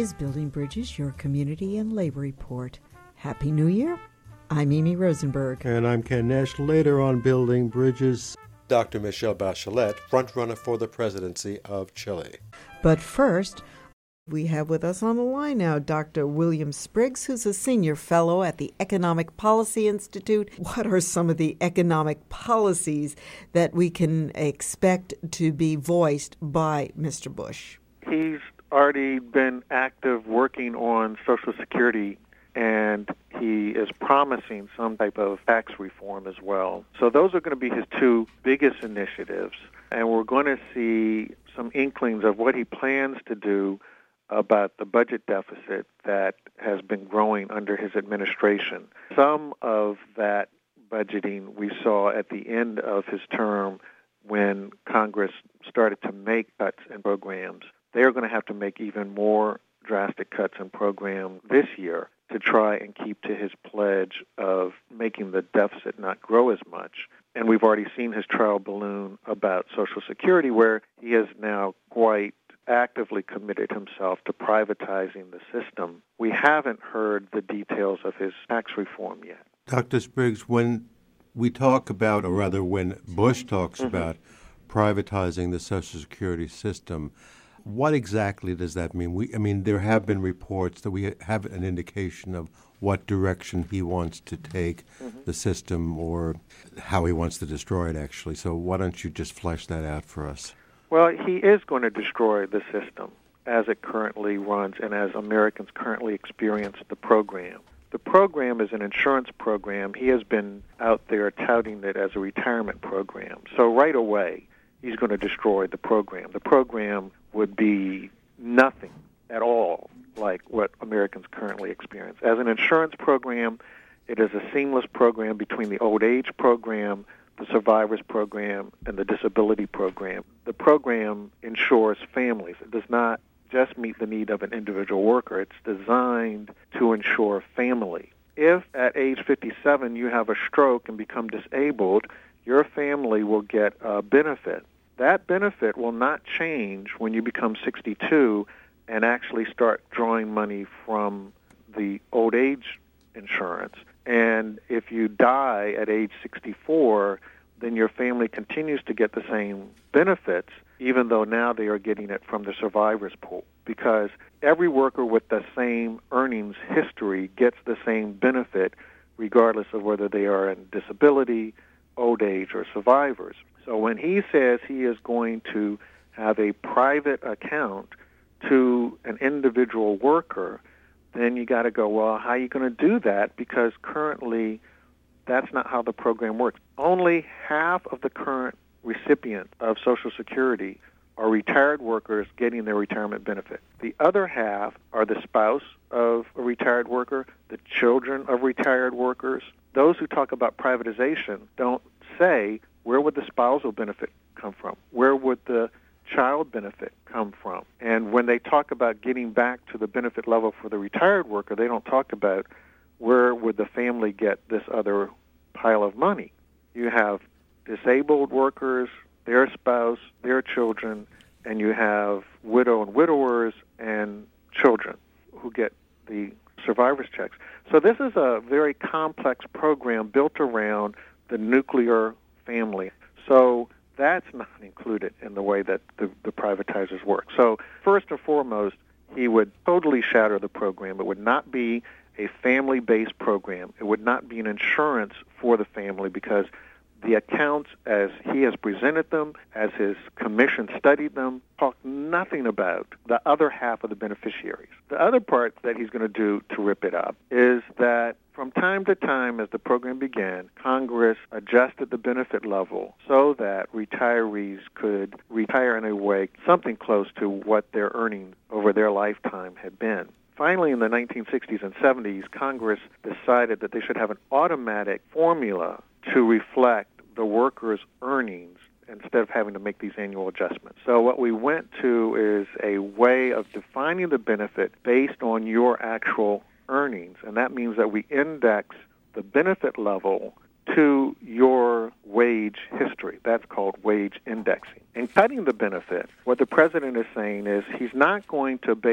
is Building Bridges, your community and labor report. Happy New Year. I'm Amy Rosenberg. And I'm Ken Nash. Later on Building Bridges, Dr. Michelle Bachelet, frontrunner for the presidency of Chile. But first, we have with us on the line now Dr. William Spriggs, who's a senior fellow at the Economic Policy Institute. What are some of the economic policies that we can expect to be voiced by Mr. Bush? He's already been active working on Social Security, and he is promising some type of tax reform as well. So those are going to be his two biggest initiatives, and we're going to see some inklings of what he plans to do about the budget deficit that has been growing under his administration. Some of that budgeting we saw at the end of his term when Congress started to make cuts in programs. They are going to have to make even more drastic cuts in programs this year to try and keep to his pledge of making the deficit not grow as much. And we've already seen his trial balloon about Social Security, where he has now quite actively committed himself to privatizing the system. We haven't heard the details of his tax reform yet. Dr. Spriggs, when we talk about, or rather when Bush talks about privatizing the Social Security system, what exactly does that mean? There have been reports that we have an indication of what direction he wants to take the system or how he wants to destroy it, actually. So why don't you just flesh that out for us? Well, he is going to destroy the system as it currently runs and as Americans currently experience the program. The program is an insurance program. He has been out there touting it as a retirement program. So right away, he's going to destroy the program. The program would be nothing at all like what Americans currently experience. As an insurance program, it is a seamless program between the old age program, the survivors program, and the disability program. The program insures families. It does not just meet the need of an individual worker. It's designed to insure family. If at age 57 you have a stroke and become disabled, your family will get a benefit. That benefit will not change when you become 62 and actually start drawing money from the old age insurance. And if you die at age 64, then your family continues to get the same benefits, even though now they are getting it from the survivors pool, because every worker with the same earnings history gets the same benefit regardless of whether they are in disability, old age, or survivors. So when he says he is going to have a private account to an individual worker, then you got to go, well, how are you going to do that? Because currently that's not how the program works. Only half of the current recipients of Social Security are retired workers getting their retirement benefit. The other half are the spouse of a retired worker, the children of retired workers. Those who talk about privatization don't say, where would the spousal benefit come from? Where would the child benefit come from? And when they talk about getting back to the benefit level for the retired worker, they don't talk about where would the family get this other pile of money. You have disabled workers, their spouse, their children, and you have widow and widowers and children who get the survivor's checks. So this is a very complex program built around the nuclear family. So that's not included in the way that the privatizers work. So first and foremost, he would totally shatter the program. It would not be a family-based program. It would not be an insurance for the family because the accounts, as he has presented them, as his commission studied them, talk nothing about the other half of the beneficiaries. The other part that he's going to do to rip it up is that from time to time, as the program began, Congress adjusted the benefit level so that retirees could retire in a way something close to what their earnings over their lifetime had been. Finally, in the 1960s and 70s, Congress decided that they should have an automatic formula to reflect the workers' earnings instead of having to make these annual adjustments. So what we went to is a way of defining the benefit based on your actual earnings, and that means that we index the benefit level to your wage history. That's called wage indexing. In cutting the benefit, what the president is saying is he's not going to base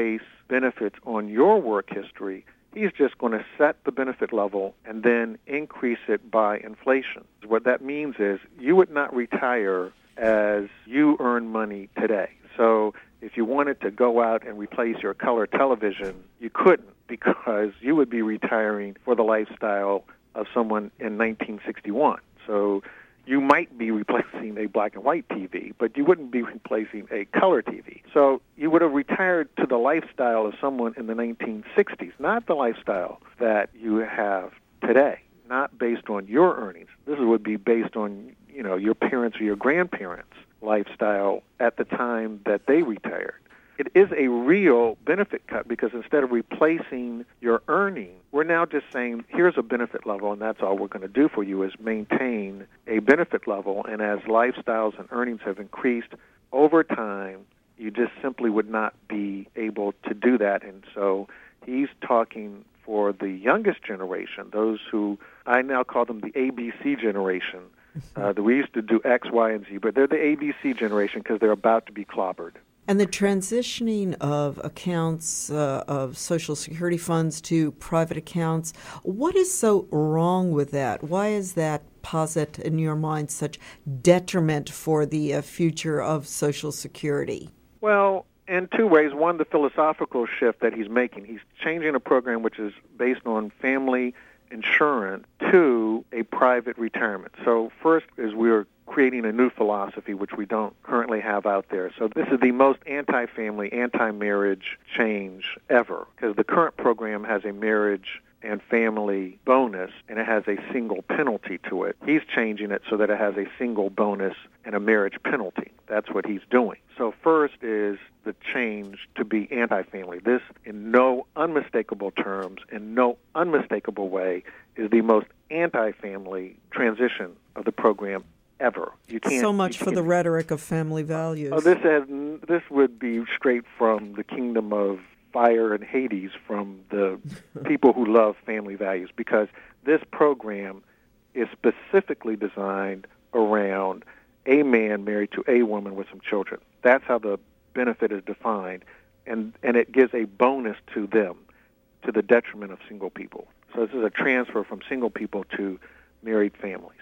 benefits on your work history. He's just going to set the benefit level and then increase it by inflation. What that means is you would not retire as you earn money today. So if you wanted to go out and replace your color television, you couldn't, because you would be retiring for the lifestyle of someone in 1961. So you might be replacing a black and white TV, but you wouldn't be replacing a color TV. So you would have retired to the lifestyle of someone in the 1960s, not the lifestyle that you have today, not based on your earnings. This would be based on, your parents or your grandparents' lifestyle at the time that they retired. It is a real benefit cut, because instead of replacing your earnings, we're now just saying, here's a benefit level, and that's all we're going to do for you is maintain a benefit level. And as lifestyles and earnings have increased over time, you just simply would not be able to do that. And so he's talking for the youngest generation, those who I now call them the ABC generation. We used to do X, Y, and Z, but they're the ABC generation because they're about to be clobbered. And the transitioning of accounts of Social Security funds to private accounts, what is so wrong with that? Why is that posit in your mind such detriment for the future of Social Security? Well, in two ways. One, the philosophical shift that he's making. He's changing a program which is based on family insurance to a private retirement. So first is we're creating a new philosophy which we don't currently have out there. So this is the most anti-family, anti-marriage change ever, because the current program has a marriage and family bonus, and it has a single penalty to it. He's changing it so that it has a single bonus and a marriage penalty. That's what he's doing. So first is the change to be anti-family. This, in no unmistakable terms, in no unmistakable way, is the most anti-family transition of the program ever. You can't. So much for the rhetoric of family values. Oh, this would be straight from the kingdom of fire and Hades, from the people who love family values, because this program is specifically designed around a man married to a woman with some children. That's how the benefit is defined, and it gives a bonus to them to the detriment of single people. So this is a transfer from single people to married families.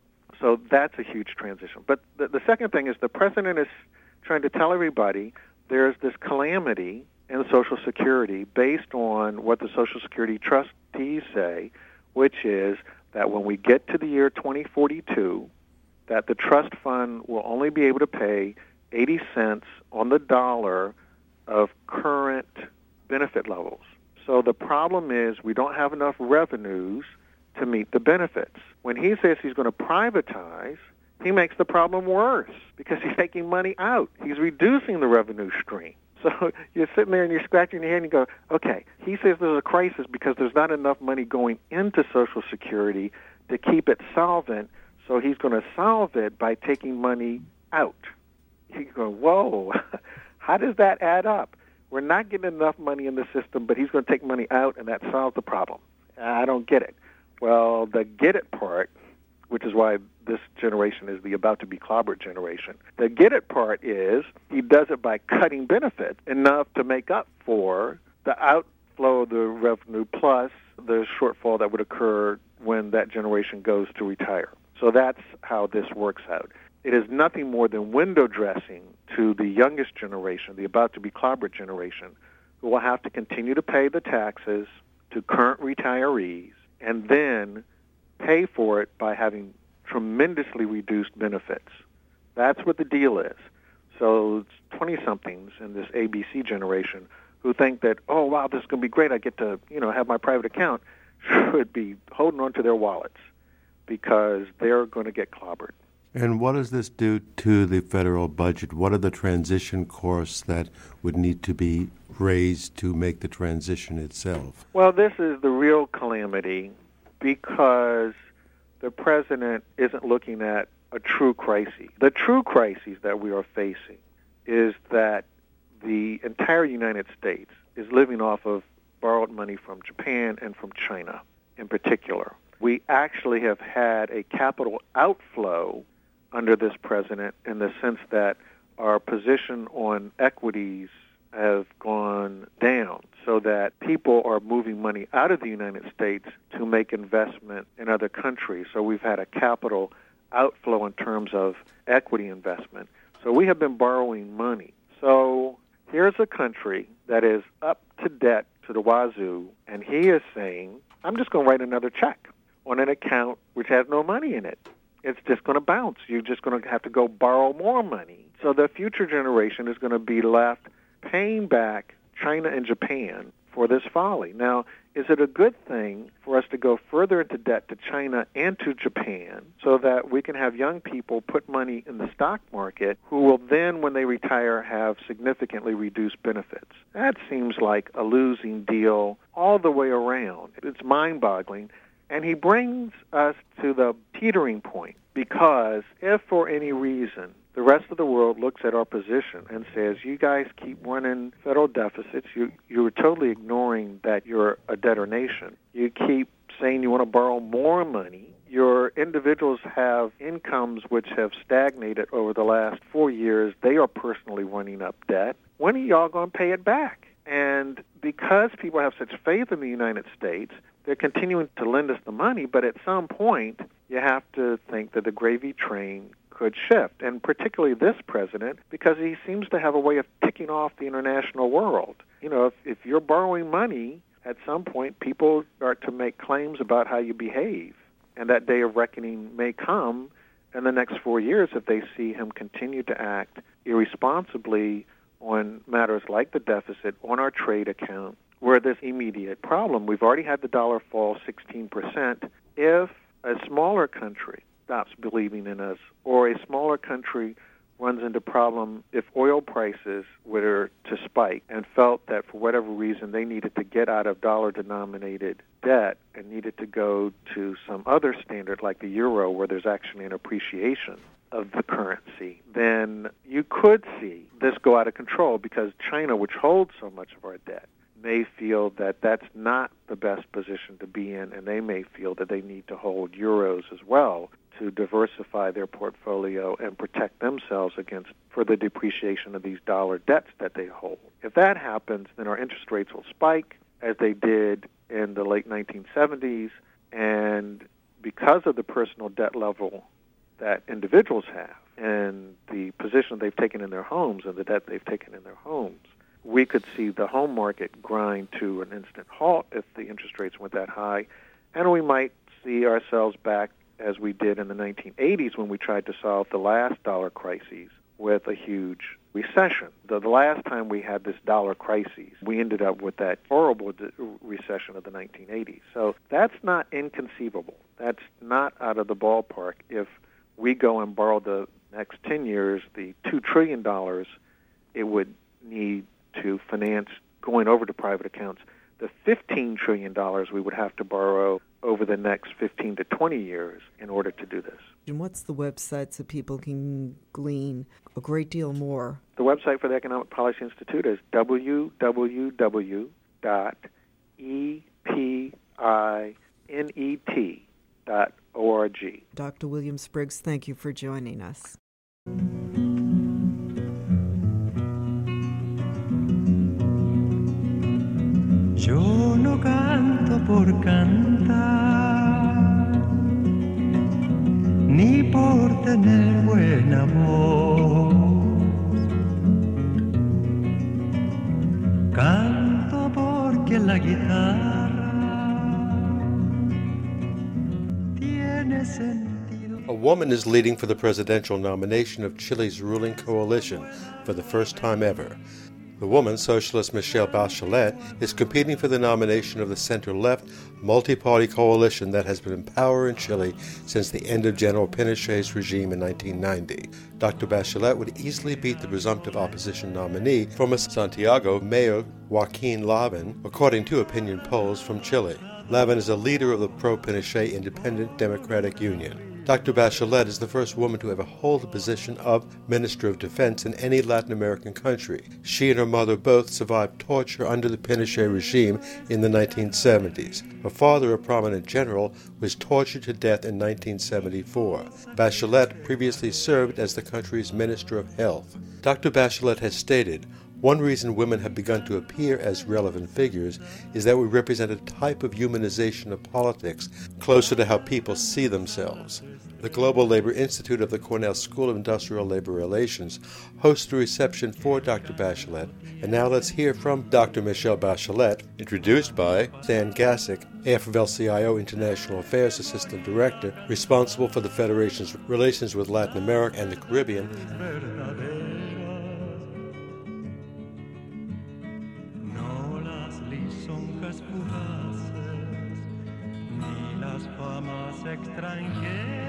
So that's a huge transition. But the second thing is the president is trying to tell everybody there's this calamity in Social Security based on what the Social Security trustees say, which is that when we get to the year 2042, that the trust fund will only be able to pay 80 cents on the dollar of current benefit levels. So the problem is we don't have enough revenues to meet the benefits. When he says he's going to privatize, he makes the problem worse because he's taking money out. He's reducing the revenue stream. So you're sitting there and you're scratching your head and you go, okay, he says there's a crisis because there's not enough money going into Social Security to keep it solvent, so he's going to solve it by taking money out. You go, whoa, how does that add up? We're not getting enough money in the system, but he's going to take money out and that solves the problem. I don't get it. Well, the get it part, which is why this generation is the about to be clobbered generation. The get it part is he does it by cutting benefits enough to make up for the outflow of the revenue plus the shortfall that would occur when that generation goes to retire. So that's how this works out. It is nothing more than window dressing to the youngest generation, the about to be clobbered generation, who will have to continue to pay the taxes to current retirees and then pay for it by having tremendously reduced benefits. That's what the deal is. So it's 20-somethings in this ABC generation who think that, oh, wow, this is going to be great. I get to, have my private account, should be holding on to their wallets because they're going to get clobbered. And what does this do to the federal budget? What are the transition costs that would need to be raised to make the transition itself? Well, this is the real calamity because the president isn't looking at a true crisis. The true crisis that we are facing is that the entire United States is living off of borrowed money from Japan and from China in particular. We actually have had a capital outflow under this president in the sense that our position on equities have gone down, so that people are moving money out of the United States to make investment in other countries. So we've had a capital outflow in terms of equity investment. So we have been borrowing money. So here's a country that is up to debt to the wazoo, and he is saying, I'm just going to write another check on an account which has no money in it. It's just going to bounce. You're just going to have to go borrow more money. So the future generation is going to be left paying back China and Japan for this folly. Now, is it a good thing for us to go further into debt to China and to Japan so that we can have young people put money in the stock market who will then, when they retire, have significantly reduced benefits? That seems like a losing deal all the way around. It's mind-boggling. And he brings us to the teetering point, because if for any reason the rest of the world looks at our position and says, you guys keep running federal deficits, you're totally ignoring that you're a debtor nation. You keep saying you want to borrow more money. Your individuals have incomes which have stagnated over the last 4 years. They are personally running up debt. When are y'all going to pay it back? And because people have such faith in the United States, they're continuing to lend us the money, but at some point you have to think that the gravy train could shift, and particularly this president, because he seems to have a way of ticking off the international world. You know, if you're borrowing money, at some point people start to make claims about how you behave, and that day of reckoning may come in the next 4 years if they see him continue to act irresponsibly on matters like the deficit, on our trade account, where there's immediate problem. We've already had the dollar fall 16%. If a smaller country stops believing in us, or a smaller country runs into problem if oil prices were to spike and felt that for whatever reason they needed to get out of dollar-denominated debt and needed to go to some other standard like the euro where there's actually an appreciation of the currency, then you could see this go out of control, because China, which holds so much of our debt, may feel that that's not the best position to be in, and they may feel that they need to hold euros as well to diversify their portfolio and protect themselves against further depreciation of these dollar debts that they hold. If that happens, then our interest rates will spike, as they did in the late 1970s, and because of the personal debt level that individuals have and the position they've taken in their homes and the debt they've taken in their homes, we could see the home market grind to an instant halt if the interest rates went that high, and we might see ourselves back as we did in the 1980s when we tried to solve the last dollar crises with a huge recession. The last time we had this dollar crisis, we ended up with that horrible recession of the 1980s. So that's not inconceivable. That's not out of the ballpark. If we go and borrow the next 10 years, the $2 trillion it would need to finance going over to private accounts, the $15 trillion we would have to borrow over the next 15 to 20 years in order to do this. And what's the website so people can glean a great deal more? The website for the Economic Policy Institute is www.epinet.org. Dr. William Spriggs, thank you for joining us. Yo no canto por cantar, ni por tener buena voz. Canto porque la guitarra tiene sentido. A woman is leading for the presidential nomination of Chile's ruling coalition for the first time ever. The woman, socialist Michelle Bachelet, is competing for the nomination of the center-left multi-party coalition that has been in power in Chile since the end of General Pinochet's regime in 1990. Dr. Bachelet would easily beat the presumptive opposition nominee, former Santiago Mayor Joaquin Lavín, according to opinion polls from Chile. Lavín is a leader of the pro-Pinochet Independent Democratic Union. Dr. Bachelet is the first woman to ever hold the position of Minister of Defense in any Latin American country. She and her mother both survived torture under the Pinochet regime in the 1970s. Her father, a prominent general, was tortured to death in 1974. Bachelet previously served as the country's Minister of Health. Dr. Bachelet has stated, One reason women have begun to appear as relevant figures is that we represent a type of humanization of politics closer to how people see themselves. The Global Labor Institute of the Cornell School of Industrial Labor Relations hosts a reception for Dr. Bachelet. And now let's hear from Dr. Michelle Bachelet, introduced by Stan Gassick, AFL-CIO International Affairs Assistant Director, responsible for the Federation's relations with Latin America and the Caribbean. No las lisonjas fugaces, ni las famas extranjeras.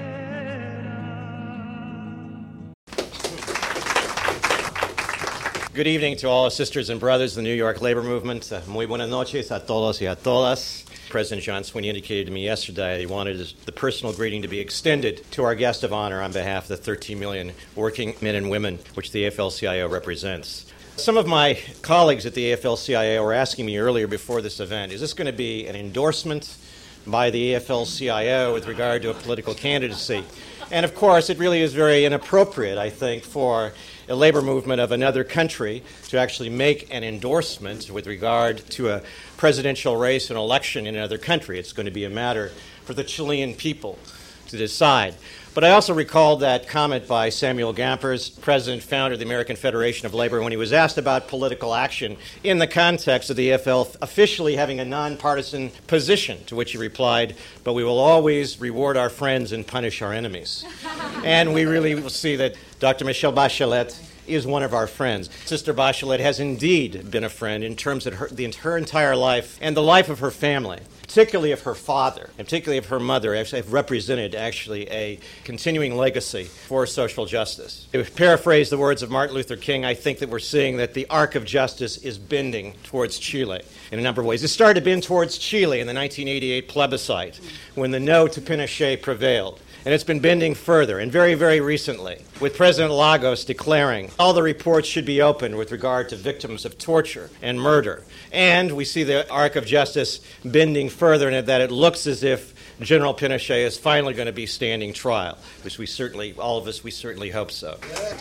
Good evening to all our sisters and brothers of the New York labor movement. Muy buenas noches a todos y a todas. President John Sweeney indicated to me yesterday that he wanted the personal greeting to be extended to our guest of honor on behalf of the 13 million working men and women which the AFL-CIO represents. Some of my colleagues at the AFL-CIO were asking me earlier before this event, is this going to be an endorsement by the AFL-CIO with regard to a political candidacy? And of course, it really is very inappropriate, I think, for a labor movement of another country to actually make an endorsement with regard to a presidential race and election in another country. It's going to be a matter for the Chilean people to decide. But I also recalled that comment by Samuel Gompers, president, founder of the American Federation of Labor, when he was asked about political action in the context of the AFL officially having a nonpartisan position, to which he replied, but we will always reward our friends and punish our enemies. And we really will see that Dr. Michelle Bachelet is one of our friends. Sister Bachelet has indeed been a friend in terms of her entire life and the life of her family, particularly of her father, and particularly of her mother, actually have represented actually a continuing legacy for social justice. To paraphrase the words of Martin Luther King, I think that we're seeing that the arc of justice is bending towards Chile in a number of ways. It started to bend towards Chile in the 1988 plebiscite when the no to Pinochet prevailed. And it's been bending further, and very, very recently, with President Lagos declaring all the reports should be opened with regard to victims of torture and murder. And we see the arc of justice bending further, and that it looks as if General Pinochet is finally going to be standing trial, which we certainly hope so.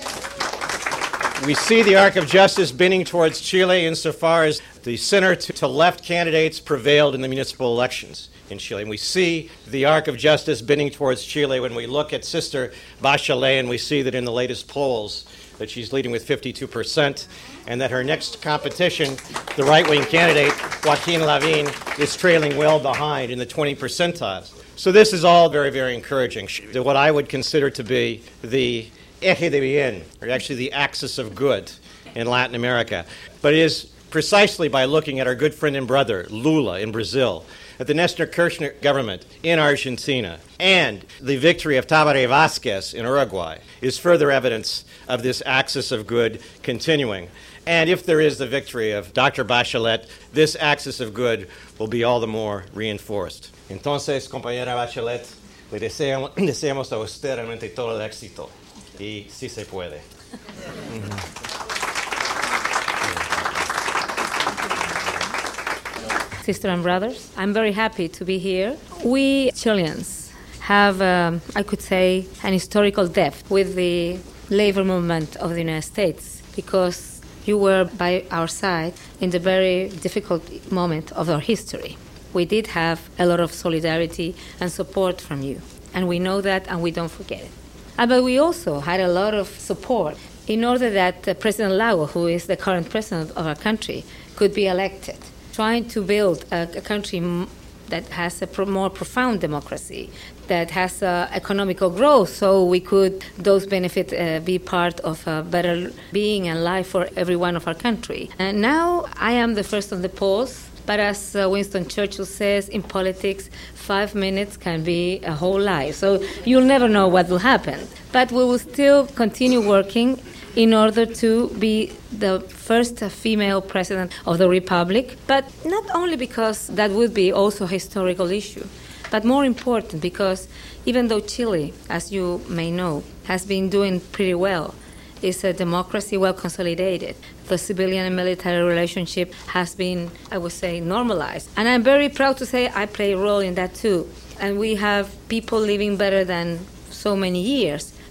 We see the arc of justice bending towards Chile insofar as the center to left candidates prevailed in the municipal elections in Chile. And we see the arc of justice bending towards Chile when we look at Sister Bachelet and we see that in the latest polls that she's leading with 52% and that her next competition, the right-wing candidate, Joaquin Lavín, is trailing well behind in the 20 percentiles. So this is all very, very encouraging. What I would consider to be the eje de bien, or actually the axis of good in Latin America. But it is precisely by looking at our good friend and brother, Lula, in Brazil, at the Néstor Kirchner government in Argentina, and the victory of Tabaré Vázquez in Uruguay is further evidence of this axis of good continuing. And if there is the victory of Dr. Bachelet, this axis of good will be all the more reinforced. Entonces, compañera Bachelet, le deseamos a usted realmente todo el éxito. Y sí se puede. Sisters and brothers, I'm very happy to be here. We Chileans have, I could say, an historical depth with the labor movement of the United States because you were by our side in the very difficult moment of our history. We did have a lot of solidarity and support from you, and we know that and we don't forget it. But we also had a lot of support in order that President Lago, who is the current president of our country, could be elected, trying to build a country that has a more profound democracy, that has economical growth, so we could, those benefits be part of a better being and life for everyone of our country. And now I am the first on the polls, but as Winston Churchill says, in politics, 5 minutes can be a whole life. So you'll never know what will happen. But we will still continue working in order to be the first female president of the Republic, but not only because that would be also a historical issue, but more important because even though Chile, as you may know, has been doing pretty well, is a democracy well consolidated. The civilian and military relationship has been, I would say, normalized. And I'm very proud to say I play a role in that too. And we have people living better than so many years.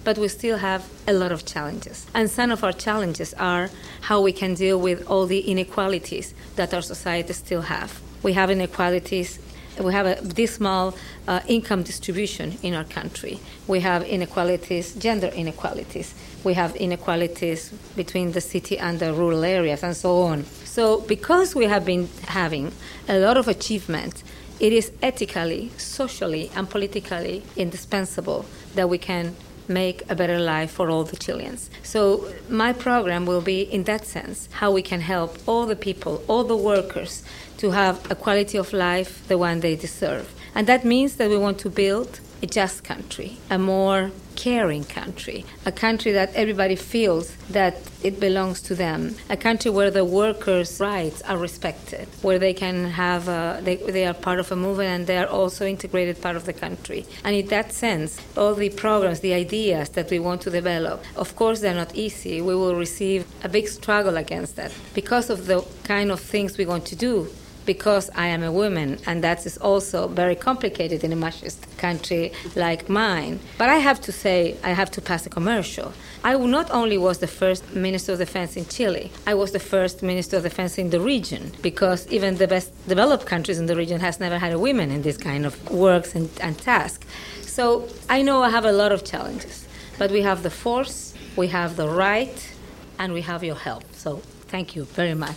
but we still have a lot of challenges. And some of our challenges are how we can deal with all the inequalities that our society still have. We have inequalities. We have a dismal income distribution in our country. We have inequalities, gender inequalities. We have inequalities between the city and the rural areas and so on. So because we have been having a lot of achievement, it is ethically, socially, and politically indispensable that we can make a better life for all the Chileans. So my program will be, in that sense, how we can help all the people, all the workers, to have a quality of life, the one they deserve. And that means that we want to build a just country, a more caring country, a country that everybody feels that it belongs to them, a country where the workers' rights are respected, where they can have, they are part of a movement and they are also integrated part of the country. And in that sense, all the programs, the ideas that we want to develop, of course they're not easy. We will receive a big struggle against that because of the kind of things we want to do. Because I am a woman, and that is also very complicated in a machist country like mine. But I have to say, I have to pass a commercial. I not only was the first Minister of Defense in Chile, I was the first Minister of Defense in the region, because even the best developed countries in the region has never had a woman in this kind of works and tasks. So I know I have a lot of challenges, but we have the force, we have the right, and we have your help. So thank you very much.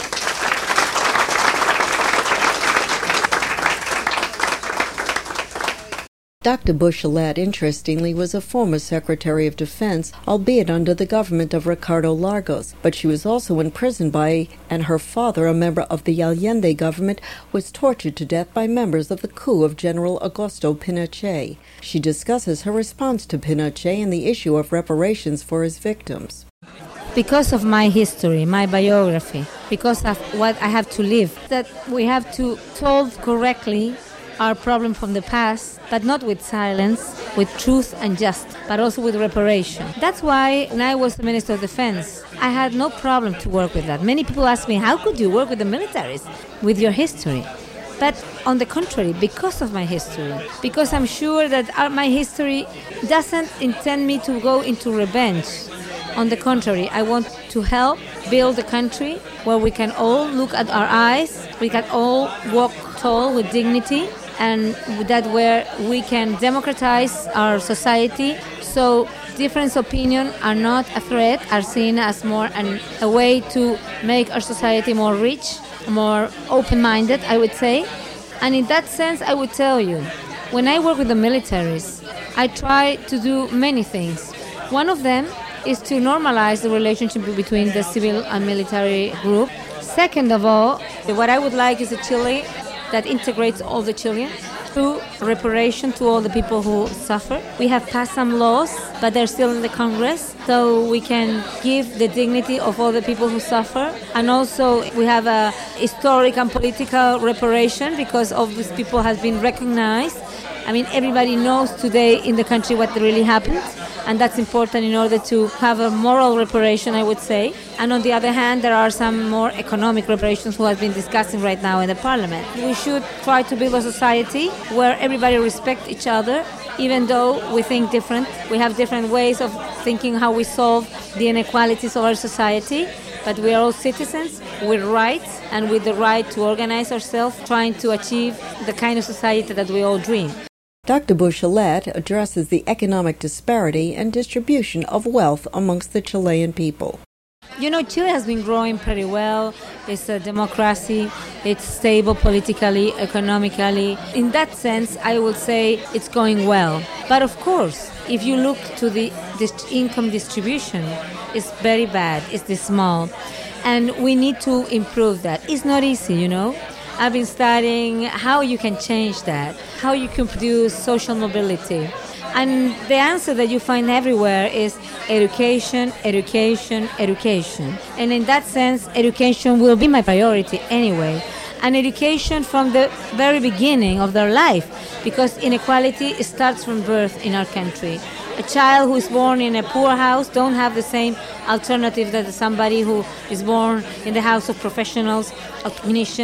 Dr. Bachelet, interestingly, was a former Secretary of Defense, albeit under the government of Ricardo Lagos, but she was also imprisoned by, and her father, a member of the Allende government, was tortured to death by members of the coup of General Augusto Pinochet. She discusses her response to Pinochet and the issue of reparations for his victims. Because of my history, my biography, because of what I have to live, that we have to solve correctly our problem from the past, but not with silence, with truth and justice, but also with reparation. That's why when I was the Minister of Defense, I had no problem to work with that. Many people ask me, how could you work with the militaries, with your history? But on the contrary, because of my history, because I'm sure that my history doesn't intend me to go into revenge. On the contrary, I want to help build a country where we can all look at our eyes, we can all walk tall with dignity, and that where we can democratize our society so different opinions are not a threat, are seen as more a way to make our society more rich, more open-minded, I would say. And in that sense, I would tell you, when I work with the militaries, I try to do many things. One of them is to normalize the relationship between the civil and military group. Second of all, what I would like is a Chile that integrates all the Chileans through reparation to all the people who suffer. We have passed some laws, but they're still in the Congress, so we can give the dignity of all the people who suffer. And also we have a historic and political reparation because all these people have been recognized. I mean, everybody knows today in the country what really happened, and that's important in order to have a moral reparation, I would say. And on the other hand, there are some more economic reparations who have been discussing right now in the parliament. We should try to build a society where everybody respects each other, even though we think different. We have different ways of thinking how we solve the inequalities of our society, but we are all citizens with rights and with the right to organize ourselves, trying to achieve the kind of society that we all dream. Dr. Bachelet addresses the economic disparity and distribution of wealth amongst the Chilean people. You know, Chile has been growing pretty well. It's a democracy. It's stable politically, economically. In that sense, I would say it's going well. But of course, if you look to the income distribution, it's very bad. It's dismal. And we need to improve that. It's not easy, you know. I've been studying how you can change that, how you can produce social mobility. And the answer that you find everywhere is education, education, education. And in that sense, education will be my priority anyway. And education from the very beginning of their life, because inequality starts from birth in our country. A child who is born in a poor house don't have the same alternative that somebody who is born in the house of professionals, of clinicians,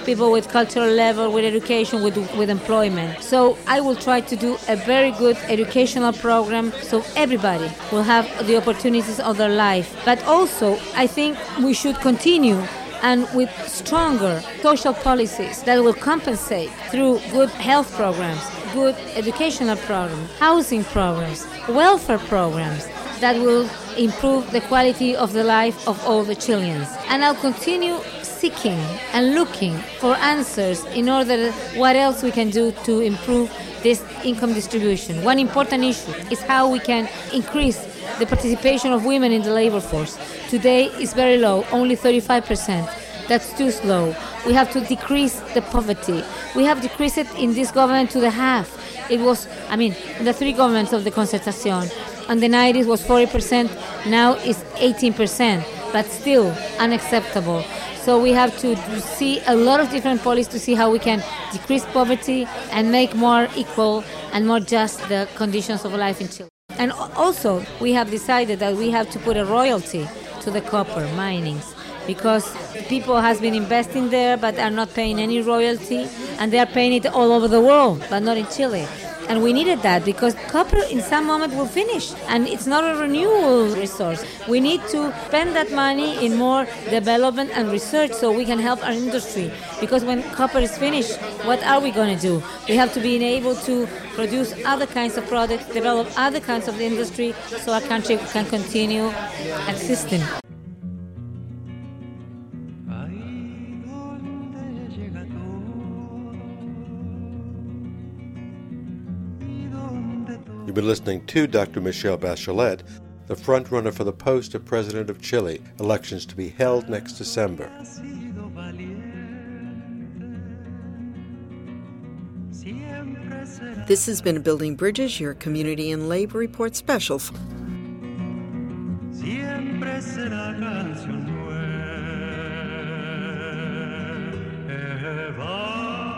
people with cultural level, with education, with employment. So I will try to do a very good educational program so everybody will have the opportunities of their life. But also, I think we should continue and with stronger social policies that will compensate through good health programs, good educational programs, housing programs, welfare programs that will improve the quality of the life of all the Chileans. And I'll continue seeking and looking for answers in order what else we can do to improve this income distribution. One important issue is how we can increase the participation of women in the labor force. Today is very low, only 35%. That's too slow. We have to decrease the poverty. We have decreased it in this government to the half. It was, in the three governments of the Concertación. In the 90s was 40%, now it's 18%, but still unacceptable. So we have to see a lot of different policies to see how we can decrease poverty and make more equal and more just the conditions of life in Chile. And also, we have decided that we have to put a royalty to the copper minings because people has been investing there but are not paying any royalty, and they are paying it all over the world, but not in Chile. And we needed that because copper in some moment will finish, and it's not a renewable resource. We need to spend that money in more development and research so we can help our industry. Because when copper is finished, what are we going to do? We have to be able to produce other kinds of products, develop other kinds of industry so our country can continue existing. You've been listening to Dr. Michelle Bachelet, the front-runner for the post of President of Chile, elections to be held next December. This has been Building Bridges, your Community and Labor Report special. Siempre será canción nueva.